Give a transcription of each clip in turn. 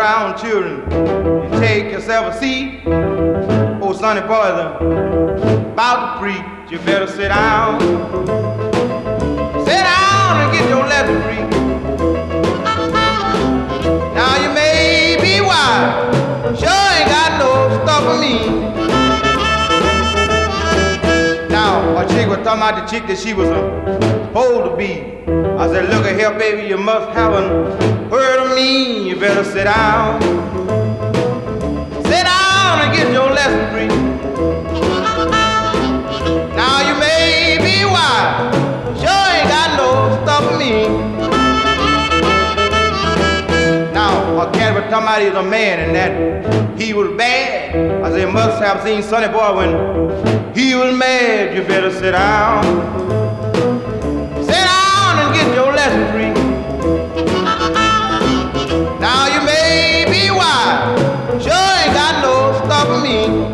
around, children. You take yourself a seat. Oh, sonny boy, about to preach. You better sit down. Sit down and get your lesson free. Now you may be wise, sure ain't got no stuff for me. Now, a chick was talking about the chick that she was supposed to be. I said, look at here, baby, you must haven't heard of me. You better sit down. Sit down and get your lesson free. Now you may be wise, sure ain't got no stuff for me. Now, a cat was talking about he was a man and that he was bad. I said, must have seen Sonny Boy when he was mad. You better sit down. Sit down and get your lesson free. Now you may be wise, sure ain't got no stuff for me.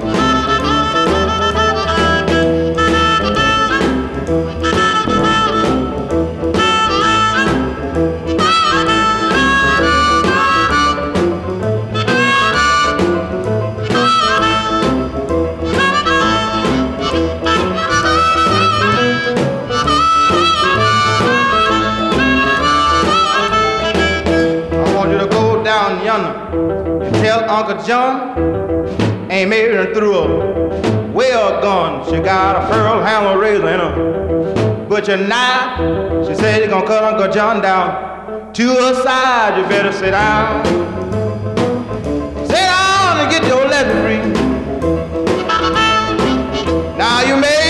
Tell Uncle John ain't made her through a well gun. She got a pearl handle razor and a butcher knife. She said she's gonna cut Uncle John down to her side. You better sit down. Sit down and get your lesson free. Now you may